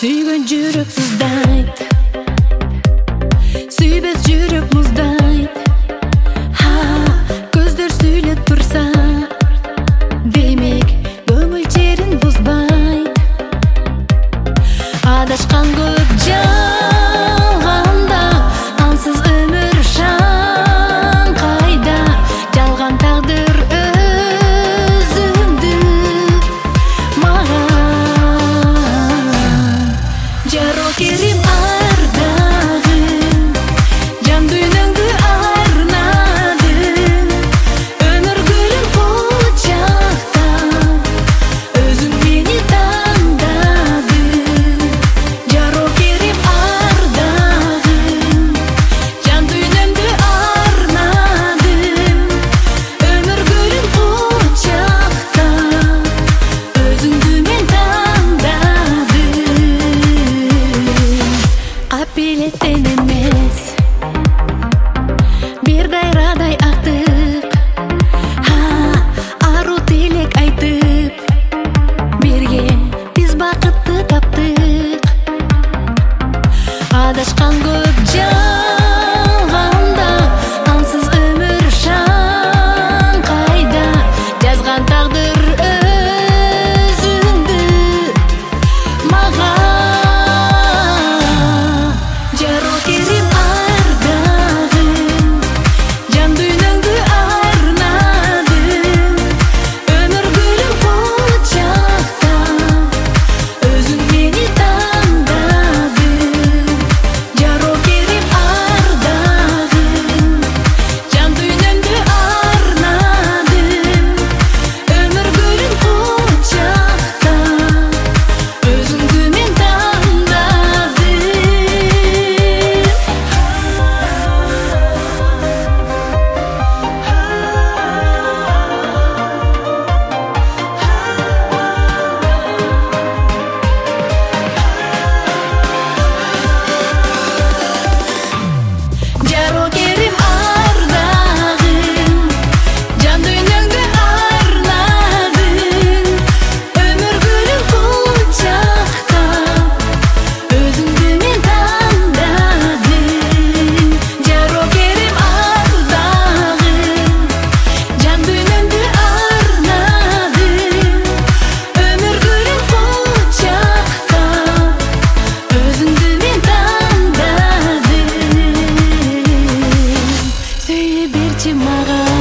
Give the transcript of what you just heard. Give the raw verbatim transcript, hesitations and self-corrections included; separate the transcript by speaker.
Speaker 1: Suygan жүрек сыздайт, сүйбес жүрек мұздайт. Ха, көздер сөйлеп тұрса, демек көңіл жерін бұзбайт. Адашқан көп жалғанда, ансыз өмір шаң қайда. Жалған тағдыр өзіңді маған. Жаро керім ардағым, жан дүйнөңді арнадым. Өмір гүлін құшақтап, өзің мені таңдадың. Жаро керім ардағым, жан дүйнөңді арнадым. Өмір гүлін құшақтап, өзіңді мен таңдадым. Қапелеттен емес, бір дайрадай ақтық. Ха, ару тілек айтып, бірге біз бақытты таптық. Адашқан көп жалғанда, ансыз өмір шаң қайда. Жазған тағдыр өзіңді маған. Жаро керім ардағым, жан дүйнөңді арнадым. Өмір гүлін құшақтап, өзің мені таңдадың. Жаро керім ардағым, жан дүйнөңді арнадым. Өмір гүлін құшақтап, өзіңді мен таңдадым. Жаро керім ардағым, жан дүйнөңді арнадың. Өмір гүлін құшақтап, өзіңді мен таңдадым. Жаро керім ардағым, жан дүйнөңді арнадым. Өмір гүлін құшақтап, өзіңді мен таңдадым. Сөйле берші маған.